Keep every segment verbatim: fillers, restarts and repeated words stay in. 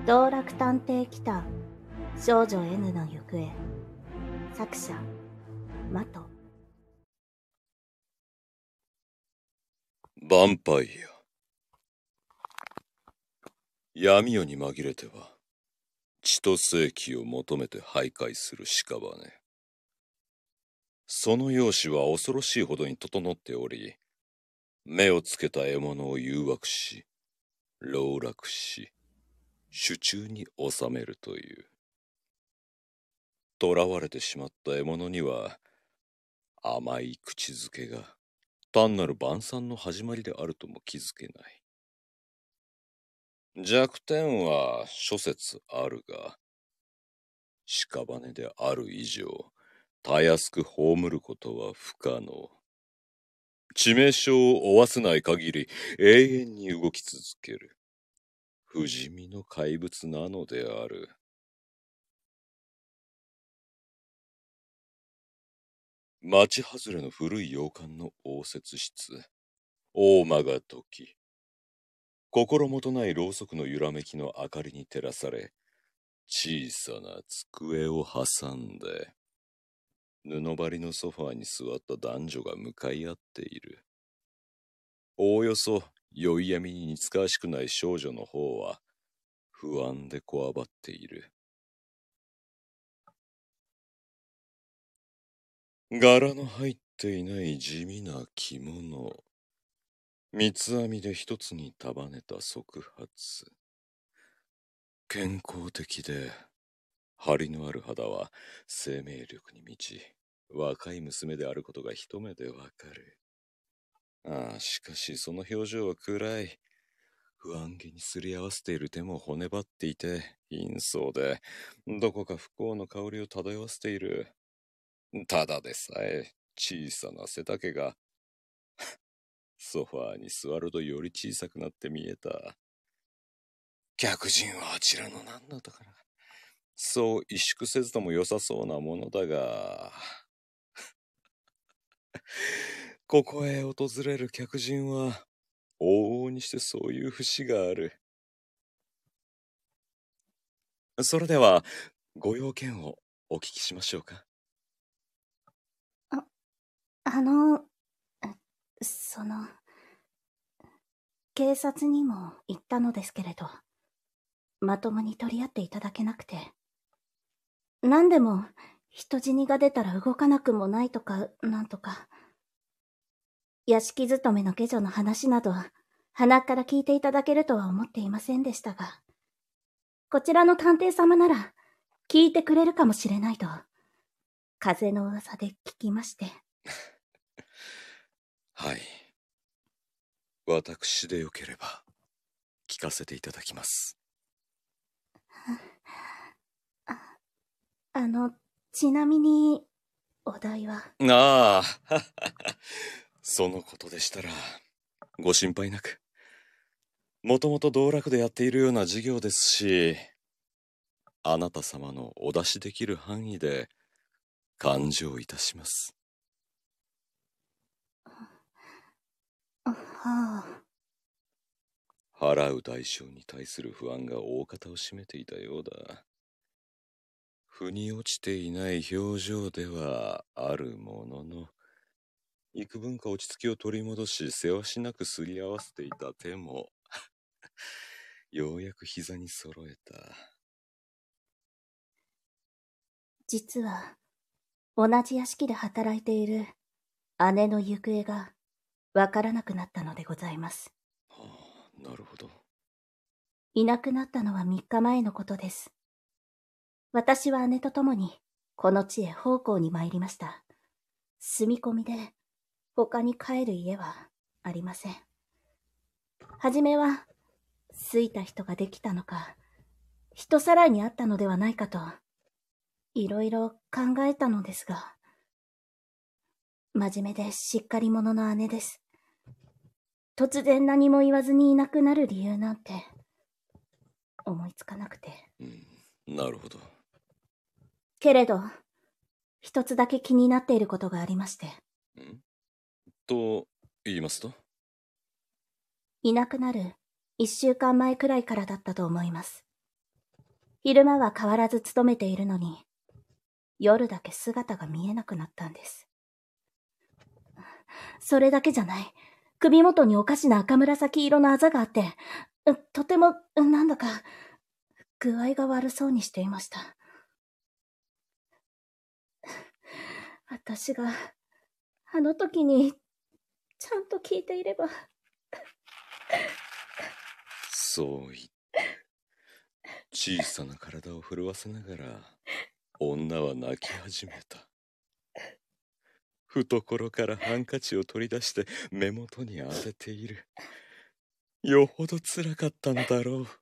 道楽探偵キタ少女 N の行方。作者マト。 ヴァンパイア。闇夜に紛れては血と生気を求めて徘徊する屍。その容姿は恐ろしいほどに整っており、目をつけた獲物を誘惑し籠絡し手中に収めるという。囚われてしまった獲物には甘い口づけが単なる晩餐の始まりであるとも気づけない。弱点は諸説あるが、屍である以上たやすく葬ることは不可能。致命傷を負わせない限り永遠に動き続ける不死身の怪物なのである。町外れの古い洋館の応接室、大間が時、心もとないろうそくの揺らめきの明かりに照らされ、小さな机を挟んで布張りのソファーに座った男女が向かい合っている。おおよそ宵闇に似つかわしくない少女の方は不安でこわばっている。柄の入っていない地味な着物、三つ編みで一つに束ねた束髪、健康的で張りのある肌は生命力に満ち、若い娘であることが一目でわかる。ああ、しかしその表情は暗い。不安げにすり合わせている手も骨張っていて陰相で、どこか不幸の香りを漂わせている。ただでさえ小さな背丈がソファーに座るとより小さくなって見えた。客人はあちらの何だったかな。そう萎縮せずとも良さそうなものだが、ここへ訪れる客人は往々にしてそういう節がある。それではご用件をお聞きしましょうか。 あ、あの、その、警察にも言ったのですけれど、まともに取り合っていただけなくて。何でも、人死にが出たら動かなくもないとか、なんとか。屋敷勤めの下女の話など、鼻から聞いていただけるとは思っていませんでしたが、こちらの探偵様なら、聞いてくれるかもしれないと、風の噂で聞きまして。 はい。私でよければ、聞かせていただきます。 あ、あの、ちなみに、お題は。 ああ、そのことでしたら、ご心配なく。もともと道楽でやっているような事業ですし、あなた様のお出しできる範囲で勘定いたします。 はあ。 払う代償に対する不安が大方を占めていたようだ。腑に落ちていない表情ではあるものの、幾分か落ち着きを取り戻し、せわしなくすり合わせていた手もようやく膝に揃えた。 実は、同じ屋敷で働いている姉の行方がわからなくなったのでございます。 はあ、なるほど。 いなくなったのはみっかまえのことです。私は姉と共にこの地へ奉公に参りました。住み込みで他に帰る家はありません。はじめは好いた人ができたのか、人さらいにあったのではないかと、いろいろ考えたのですが、真面目でしっかり者の姉です。突然何も言わずにいなくなる理由なんて思いつかなくて。 うん、なるほど。 けれど、一つだけ気になっていることがありまして。 んと言いますと？ いなくなる一週間前くらいからだったと思います。 昼間は変わらず勤めているのに、夜だけ姿が見えなくなったんです。それだけじゃない。首元におかしな赤紫色のあざがあって、とても、なんだか、具合が悪そうにしていました。私が、あの時に、ちゃんと聞いていれば。 そう言って、小さな体を震わせながら、女は泣き始めた。懐からハンカチを取り出して目元に当てている。よほど辛かったのだろう。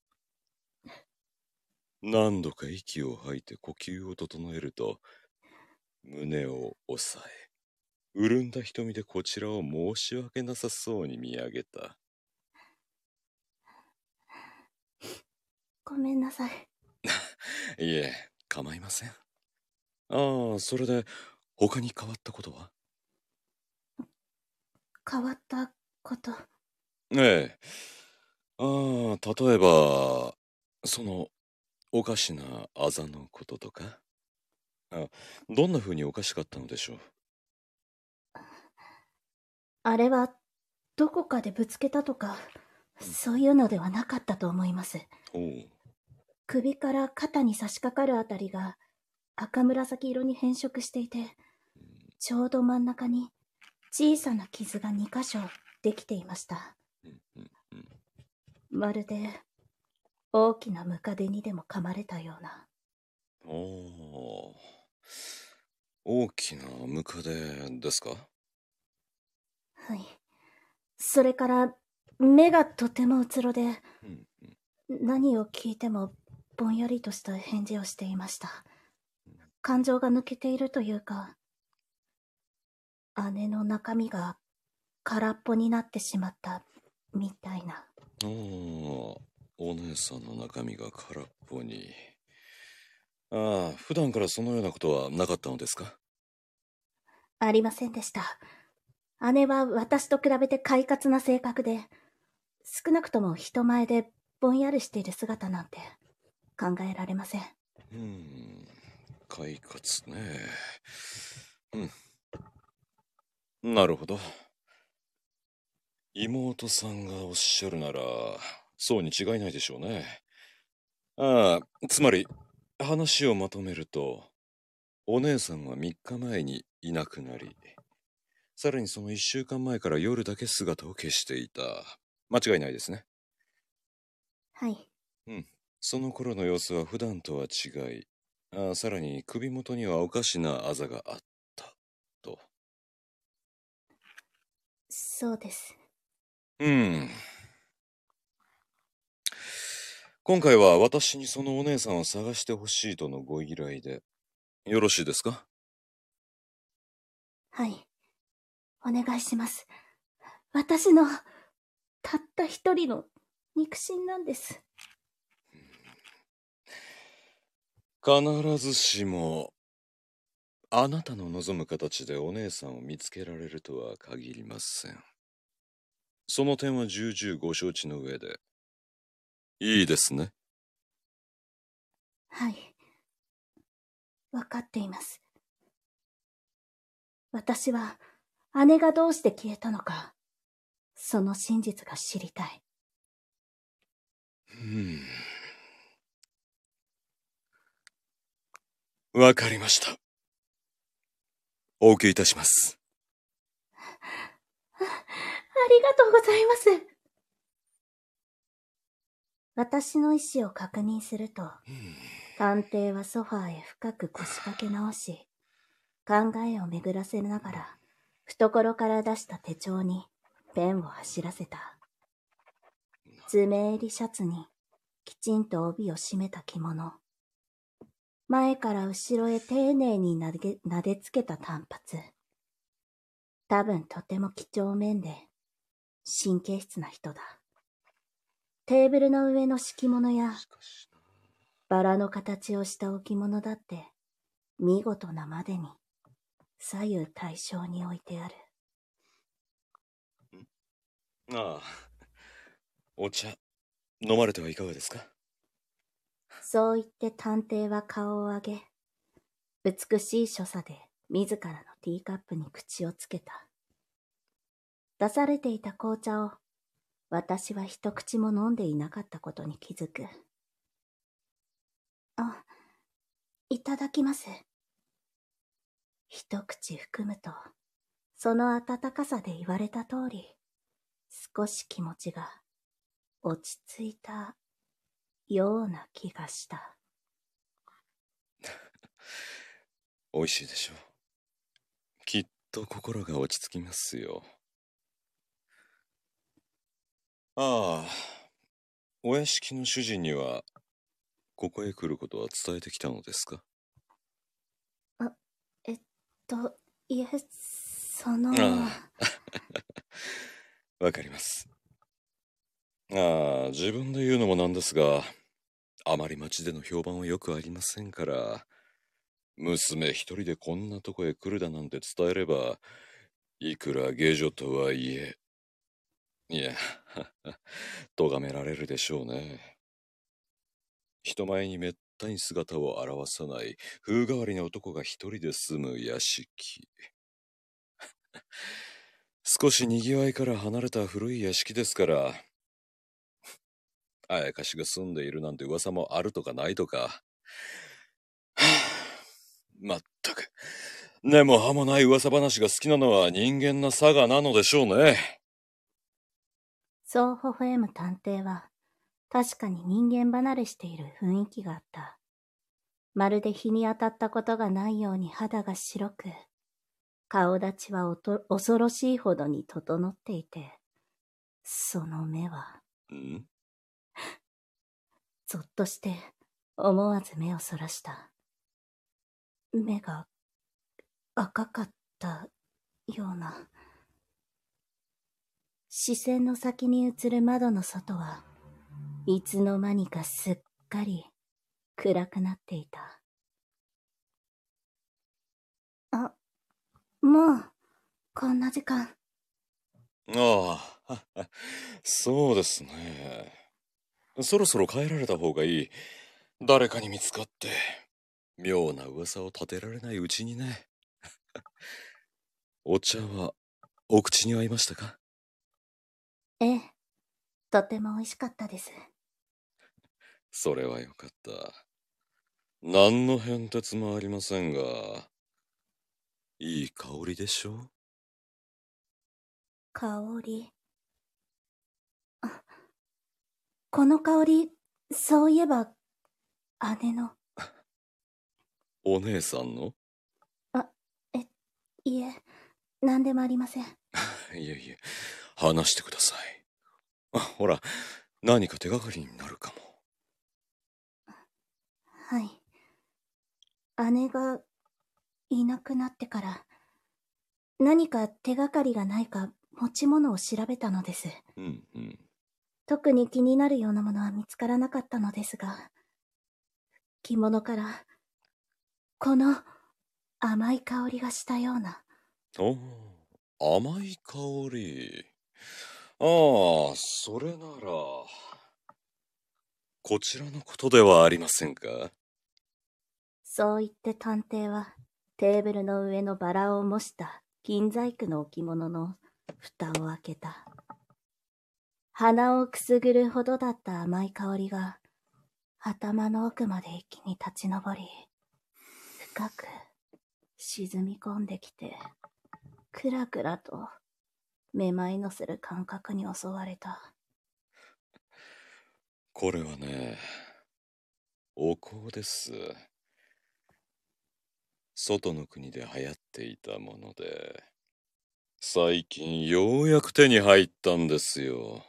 何度か息を吐いて呼吸を整えると、胸を押さえ、潤んだ瞳でこちらを申し訳なさそうに見上げた。 ごめんなさい。 いえ、構いません。ああ、それで、他に変わったことは？ 変わったこと。 ええ。ああ、例えば、その、おかしなあざのこととか？あ、どんな風におかしかったのでしょう？ あれは、どこかでぶつけたとか、そういうのではなかったと思います。 おう。 首から肩に差し掛かるあたりが赤紫色に変色していて、ちょうど真ん中に小さな傷がにかしょできていました。 うんうんうん、 まるで大きなムカデにでも噛まれたような。 おお、大きなムカデですか？ はい。それから目がとてもうつろで、 うんうん、 何を聞いてもぼんやりとした返事をしていました。感情が抜けているというか、姉の中身が空っぽになってしまったみたいな。 ああ、お姉さんの中身が空っぽに。ああ、普段からそのようなことはなかったのですか？ ありませんでした。姉は私と比べて快活な性格で、少なくとも人前でぼんやりしている姿なんて考えられません。 うーん、快活ね。うん、なるほど。妹さんがおっしゃるなら、そうに違いないでしょうね。ああ、つまり、話をまとめると、お姉さんはみっかまえにいなくなり、さらにそのいっしゅうかんまえから夜だけ姿を消していた。間違いないですね。 はい。 うん。その頃の様子は普段とは違い、ああ、さらに首元にはおかしなあざがあった。と。 そうです。 うん。今回は私にそのお姉さんを探してほしいとのご依頼で、よろしいですか？ はい。お願いします。私の、たった一人の肉親なんです。 必ずしも、あなたの望む形でお姉さんを見つけられるとは限りません。その点は重々ご承知の上で。いいですね。 はい。わかっています。私は、姉がどうして消えたのか、その真実が知りたい。 うん。わかりました。お受けいたします。 あ、ありがとうございます。私の意思を確認すると、探偵はソファーへ深く腰掛け直し、考えを巡らせながら、懐から出した手帳にペンを走らせた。爪襟シャツにきちんと帯を締めた着物。前から後ろへ丁寧になで撫でつけた短髪。多分とても几帳面で神経質な人だ。テーブルの上の敷物やバラの形をした置物だって見事なまでに左右対称に置いてある。 ああ、お茶、飲まれてはいかがですか？ そう言って探偵は顔を上げ、美しい所作で自らのティーカップに口をつけた。出されていた紅茶を私は一口も飲んでいなかったことに気づく。あ、いただきます。一口含むと、その温かさで言われた通り、少し気持ちが落ち着いたような気がした。 美味しいでしょう。きっと心が落ち着きますよ。ああ、お屋敷の主人には、ここへ来ることは伝えてきたのですか？ あ、えっと、いえ、その。 ああ、わかります。ああ、自分で言うのもなんですが、あまり町での評判はよくありませんから、娘一人でこんなとこへ来るだなんて伝えれば、いくら下女とはいえ、いや、咎められるでしょうね。人前にめったに姿を現さない風変わりな男が一人で住む屋敷。少し賑わいから離れた古い屋敷ですから、あやかしが住んでいるなんて噂もあるとかないとか。まったく、根も葉もない噂話が好きなのは人間な差がなのでしょうね。 そう微笑む探偵は、確かに人間離れしている雰囲気があった。まるで日に当たったことがないように肌が白く、顔立ちはおと恐ろしいほどに整っていて、その目は、 んぞっとして思わず目をそらした。目が赤かったような。視線の先に映る窓の外はいつの間にかすっかり暗くなっていた。あ、もうこんな時間。 ああ、そうですね。そろそろ帰られた方がいい。誰かに見つかって、妙な噂を立てられないうちにね。お茶は、お口に合いましたか？ ええ、とても美味しかったです。 それはよかった。何の変哲もありませんが、いい香りでしょう？ 香り。あ、この香り、そういえば、姉の。 お姉さんの？ あ、え、いえ、なんでもありません。 いえいえ、話してください。あ、ほら、何か手がかりになるかも。 はい。姉がいなくなってから、何か手がかりがないか持ち物を調べたのです。 うんうん。 特に気になるようなものは見つからなかったのですが、着物から、この甘い香りがしたような。 おー、甘い香り。ああ、それなら、こちらのことではありませんか？ そう言って探偵は、テーブルの上のバラを模した金細工の置物の蓋を開けた。鼻をくすぐるほどだった甘い香りが、頭の奥まで一気に立ち上り、深く沈み込んできて、くらくらとめまいのする感覚に襲われた。 これはね、お香です。外の国で流行っていたもので、最近ようやく手に入ったんですよ。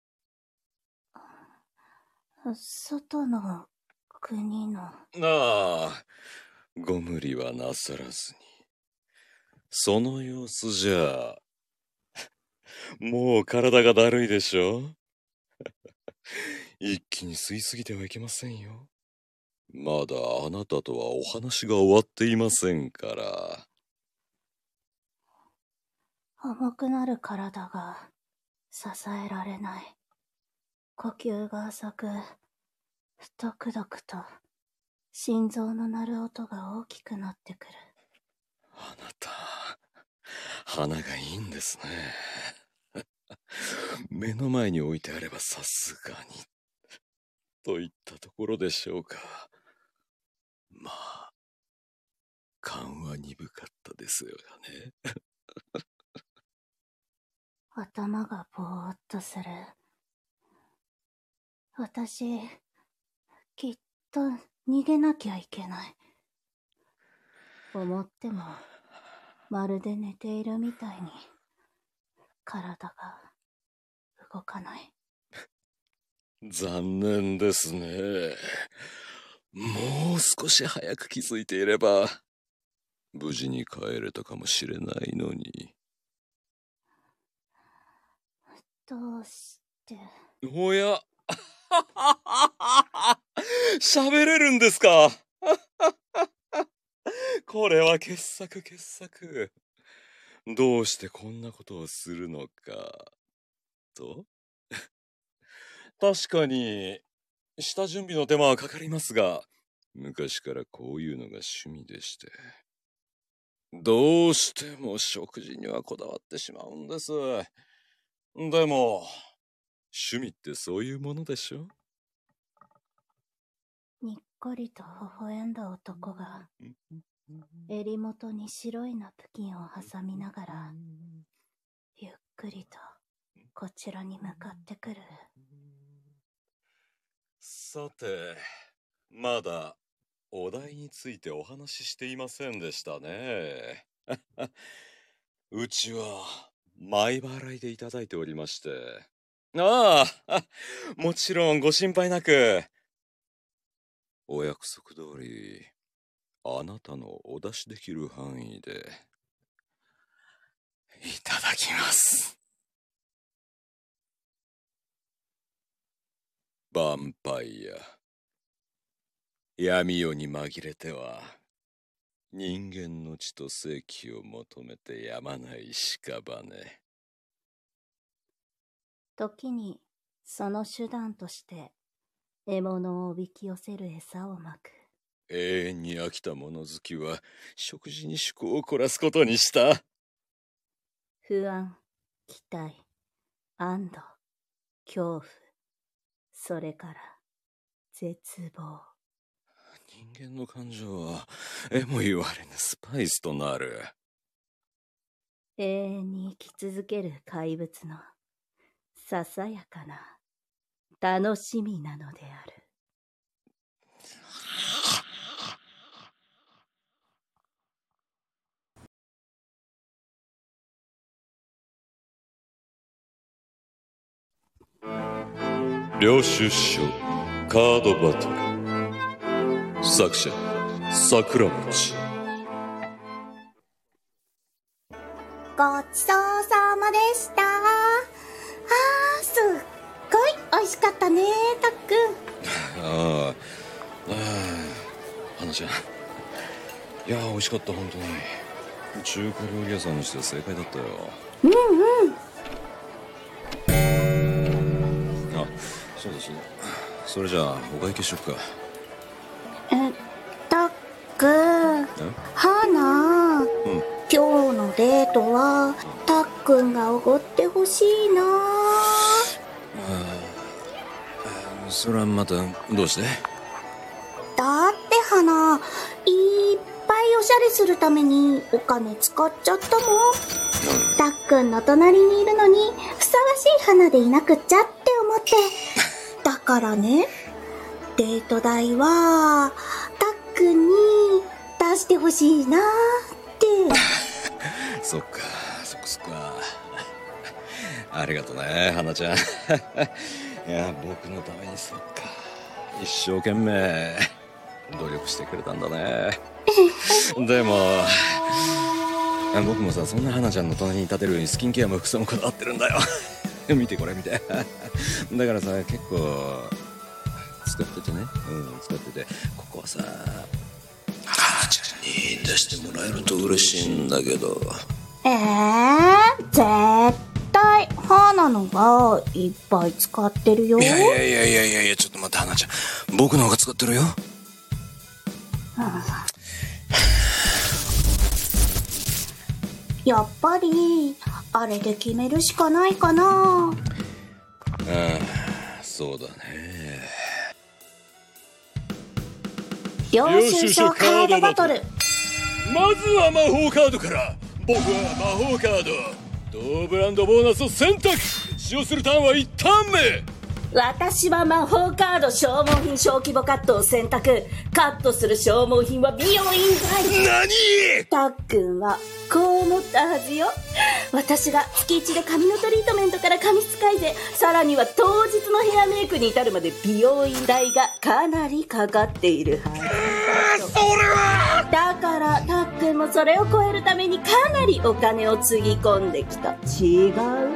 外の国の。 ああ、ご無理はなさらずに。その様子じゃ、もう体がだるいでしょ？一気に吸いすぎてはいけませんよ。まだあなたとはお話が終わっていませんから。 重くなる体が支えられない。呼吸が浅く、 ドクドクと心臓の鳴る音が大きくなってくる。 あなた、鼻がいいんですね。目の前に置いてあればさすがにといったところでしょうか。まあ、勘は鈍かったですよね。 頭がぼーっとする。私、きっと逃げなきゃいけない。思っても、まるで寝ているみたいに、体が動かない。 残念ですね。もう少し早く気づいていれば、無事に帰れたかもしれないのに。 どうして。 おや喋れるんですか。これは傑作傑作。どうしてこんなことをするのかと。確かに下準備の手間はかかりますが、昔からこういうのが趣味でして、どうしても食事にはこだわってしまうんです。でも趣味ってそういうものでしょ。 にっこりと微笑んだ男が襟元に白いナプキンを挟みながらゆっくりとこちらに向かってくる。 さて、まだお題についてお話ししていませんでしたね。うちは前払いでいただいておりまして。ああ、もちろんご心配なく。お約束通り、あなたのお出しできる範囲でいただきます。ヴァンパイア、闇夜に紛れては人間の血と生気を求めてやまない屍。 時にその手段として獲物をおびき寄せる餌をまく。 永遠に飽きた物好きは食事に趣向を凝らすことにした。 不安、期待、安堵、恐怖、それから絶望。 人間の感情はえも言われぬスパイスとなる。 永遠に生き続ける怪物のささやかな楽しみなのである。 領収書カードバトル、作者桜餅。 ごちそうさまでした。あー、すっごい美味しかったね、たっくん。 ああ、ああ、花ちゃん、いやー美味しかった。本当に中華料理屋さんにして正解だったよ。 うんうん。 あ、そうだそうだ。それじゃあお会計しよっか。 え、たっくん、花、うん、今日のデートはたっくんがおごってほしいな。 あ、それはまたどうして？ だって花、いっぱいおしゃれするためにお金使っちゃったもん。たっくんの隣にいるのにふさわしい花でいなくっちゃって思って。だからね、デート代はたっくんに出してほしいなって。 そっか、そっかそっか。ありがとね、花ちゃん。いや、僕のためにそっか、一生懸命努力してくれたんだね。でも僕もさ、そんな花ちゃんの隣に立てるようにスキンケアも服装もこだわってるんだよ。見てこれ見て。だからさ、結構使っててね、うん、使ってて、ここはさ、花ちゃんに出してもらえると嬉しいんだけど。 えー、絶対体花のがいっぱい使ってるよ。 いやいやいやいやいやいや、ちょっと待って、花ちゃん、僕の方が使ってるよ。 やっぱりあれで決めるしかないかな。 ああ、そうだね。 領収書カードバトル。 まずは魔法カードから。僕は魔法カード同ブランドボーナスを選択。使用するターンはいちターンめ。 私は魔法カード消耗品小規模カットを選択。カットする消耗品は美容院代。 何？ たっくんはこう思ったはずよ。私が月いちで髪のトリートメントから髪質改善、さらには当日のヘアメイクに至るまで美容院代がかなりかかっているはず。 それはだからたっくんもそれを超えるためにかなりお金をつぎ込んできた。違う？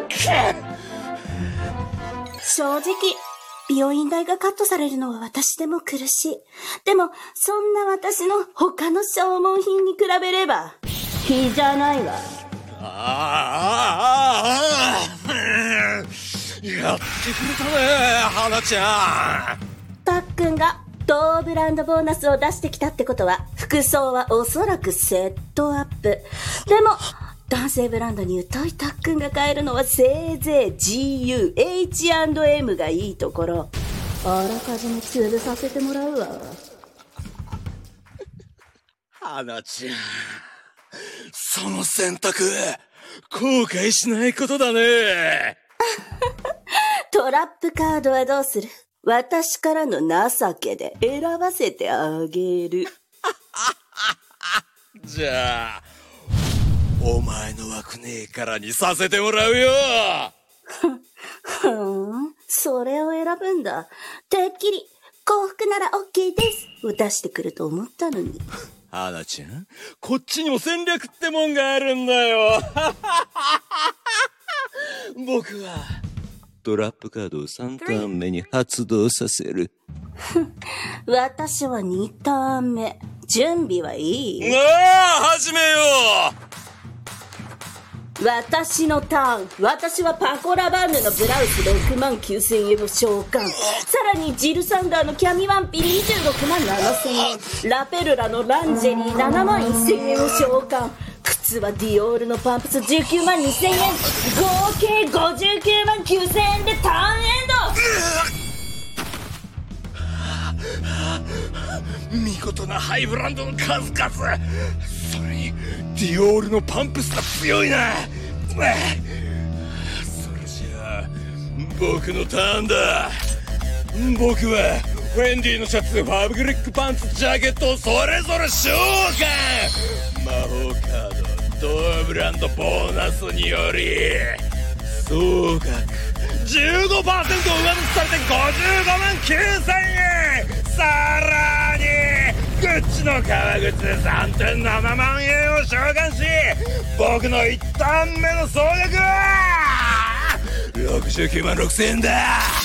正直美容院代がカットされるのは私でも苦しい。でもそんな私の他の消耗品に比べれば比じゃないわ。 ああああああやってくれたね、花ちゃん。 たっくんが同ブランドボーナスを出してきたってことは服装はおそらくセットアップ。でも男性ブランドに疎いたっくんが買えるのはせいぜい ジーユー、エイチアンドエム がいいところ。あらかじめ潰させてもらうわ。 花ちゃん、その選択後悔しないことだね。 トラップカードはどうする？私からの情けで選ばせてあげる。 じゃあお前の枠ねえからにさせてもらうよ。 ふーん、それを選ぶんだ。てっきり幸福なら OK ですを出してくると思ったのに。 花ちゃん、こっちにも戦略ってもんがあるんだよ。僕はトラップカードをさんターン目に発動させる。 私はにターン目。準備はいい？ ああ、始めよう。 私のターン。私はパコラバンヌのブラウスろくまんきゅうせんえんを召喚。さらにジルサンダーのキャミワンピにじゅうろくまんななせんえん、ラペルラのランジェリーななまんせんえんを召喚。靴はディオールのパンプスじゅうきゅうまんにせんえん、合計ごじゅうきゅうまんきゅうせんえんでターンエンド。見事なハイブランドの数々。それにディオールのパンプスが強いな。それじゃあ僕のターンだ。僕はフェンディのシャツ、ファブリックパンツ、ジャケットをそれぞれ召喚。魔法カード同ブランドボーナスにより総額 じゅうごパーセント 上乗せされてごじゅうごまんきゅうせんえん。さらにグッチの革靴 さんてんななまんえんを召喚し、僕のいちターン目の総額はろくじゅうきゅうまんろくせんえんだ。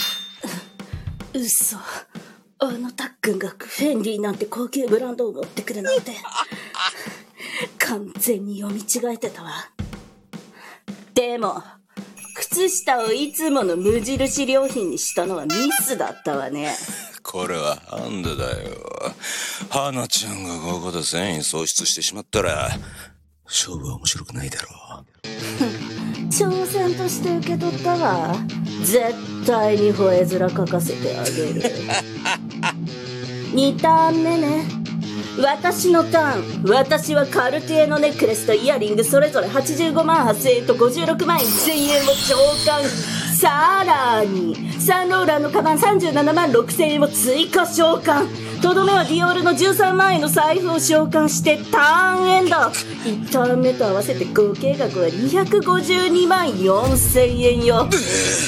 嘘。あのタックンがフェンディなんて高級ブランドを持ってくるなんて完全に読み違えてたわ。でも靴下をいつもの無印良品にしたのはミスだったわね。 これはハンデだよ。花ちゃんがここで繊維喪失してしまったら勝負は面白くないだろう。 挑戦として受け取ったわ。絶対に吠え面かかせてあげる。にターン目ね。私のターン。私はカルティエのネックレスとイヤリングそれぞれはちじゅうごまんはっせんえんとごじゅうろくまんせんえんを召喚。さらにサンローランのカバンさんじゅうななまんろくせんえんを追加召喚。とどめはディオールのじゅうさんまんえんの財布を召喚してターンエンド。いちターン目と合わせて合計額はにひゃくごじゅうにまんよんせんえんよ。 やっぱ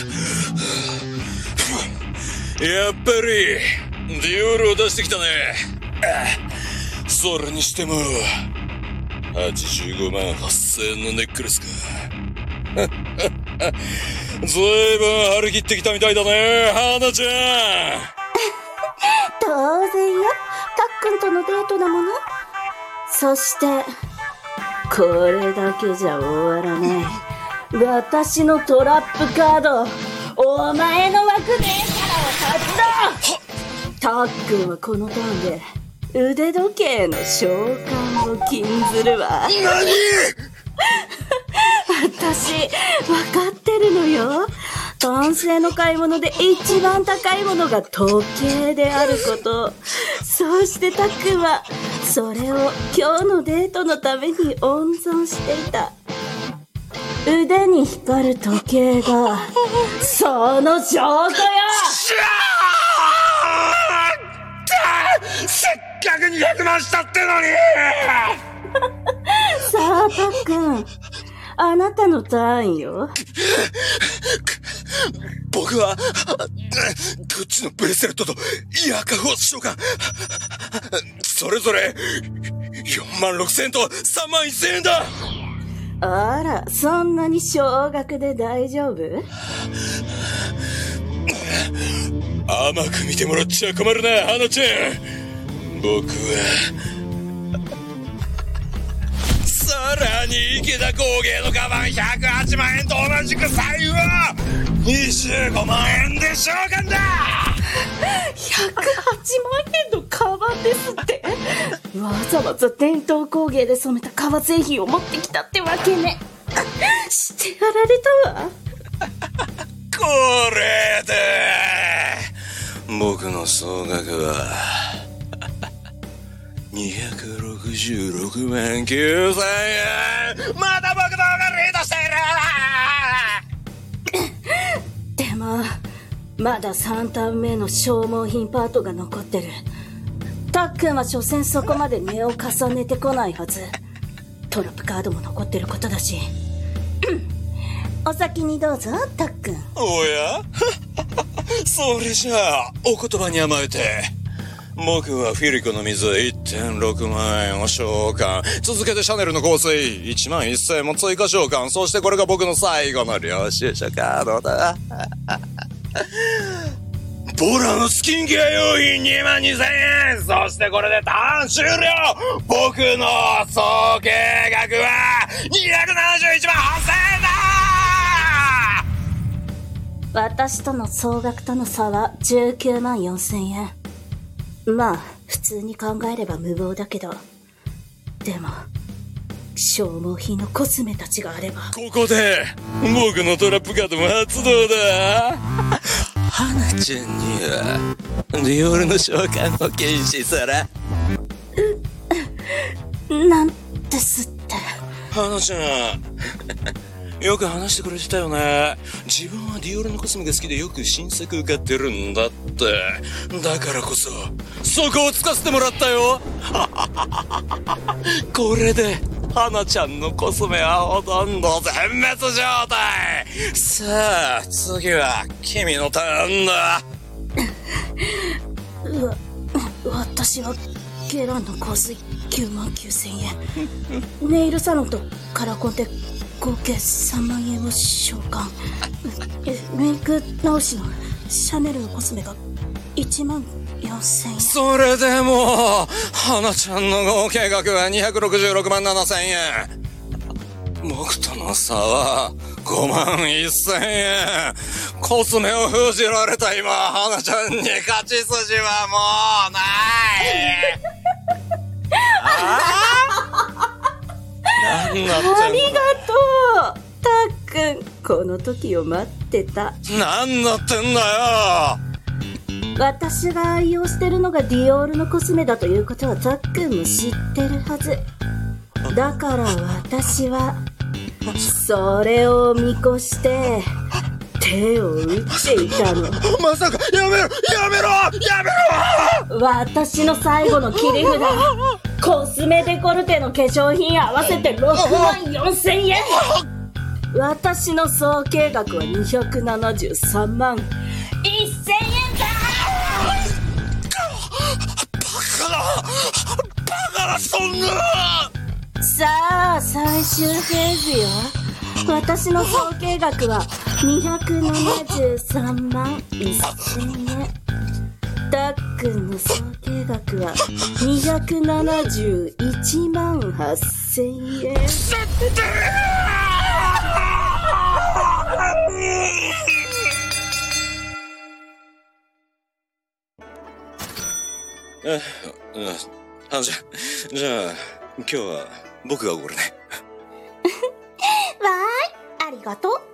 りディオールを出してきたね。それにしてもはちじゅうごまんはっせんえんのネックレスか。ずいぶん張り切ってきたみたいだね、花ちゃん。 当然よ。たっくんとのデートだもの。そしてこれだけじゃ終わらない。 私のトラップカード、お前の枠ねえからを発動。タックンはこのターンで腕時計の召喚を禁ずるわ。 何？ 私、わかってるのよ。男性の買い物で一番高いものが時計であること。そしてタックンは、それを今日のデートのために温存していた。腕に光る時計が、その証拠よ。 せっかくにひゃくまんしたってのに。 さあ、タックン。あなたのターンよ。 僕は、こっちのブレスレットとイヤーカフを召喚。それぞれ、よんまんろくせんえんとさんまんせんえんだ。 あら、そんなに少額で大丈夫？ 甘く見てもらっちゃ困るな、花ちゃん。僕は、さらに池田工芸のカバンひゃくはちまんえんと同じく財布はにじゅうごまんえんで召喚だ。 ひゃくはちまんえんのカバンですって。わざわざ伝統工芸で染めた革製品を持ってきたってわけね。してやられたわ。 これで僕の総額はにひゃくろくじゅうろくまんきゅうせんえん。まだ僕の方がリードしている。 でもまださんターン目の消耗品パートが残ってる。タックンは所詮そこまで値を重ねてこないはず。トラップカードも残ってることだし。お先にどうぞ、タックン。 おやそれじゃあお言葉に甘えて、僕はフィリコの水 いってんろくまんえんを召喚、続けてシャネルの香水いちまんせんえんも追加召喚、そしてこれが僕の最後の領収書カードだ。ボラのスキンケア用品にまんにせんえん、そしてこれでターン終了。僕の総計額はにひゃくななじゅういちまんはっせんえんだ。 私との総額との差はじゅうきゅうまんよんせんえん。まあ普通に考えれば無謀だけど、でも消耗品のコスメたちがあれば。 ここで僕のトラップカードも発動だ。花ちゃんにはディオールの召喚を禁止する。なんですって。 花ちゃんよく話してくれてたよね。自分はディオールのコスメが好きでよく新作買ってるんだって。だからこそそこをつかせてもらったよ。これで花ちゃんのコスメはほとんど全滅状態。さあ次は君のターンだ。 うわ、私はゲランの香水きゅうまんきゅうせんえん、ネイルサロンとカラコンで合計さんまんえんを召喚。メイク直しのシャネルのコスメがいちまんよんせんえん。 それでも花ちゃんの合計額はにひゃくろくじゅうろくまんななせんえん。僕との差はごまんせんえん。コスメを封じられた今、花ちゃんに勝ち筋はもうない。 ありがとうタックン、この時を待ってた。 なんだってんだよ。 私が愛用してるのがディオールのコスメだということはタックンも知ってるはずだから、私はそれを見越して手を打っていたの。 まさか。やめろやめろやめろ。 私の最後の切り札、コスメデコルテの化粧品合わせてろくまんよんせんえん。私の総計額はにひゃくななじゅうさんまんせんえんだ。 バカだバカだ、そんな。 さあ最終フェーズよ。私の総計額はにひゃくななじゅうさんまんせんえん。タックンの総計額はにひゃくななじゅういちまんはっせんえん。 あ、あ、あ、じゃ、じゃあ、今日は僕がおごるね。 わーい、ありがとう。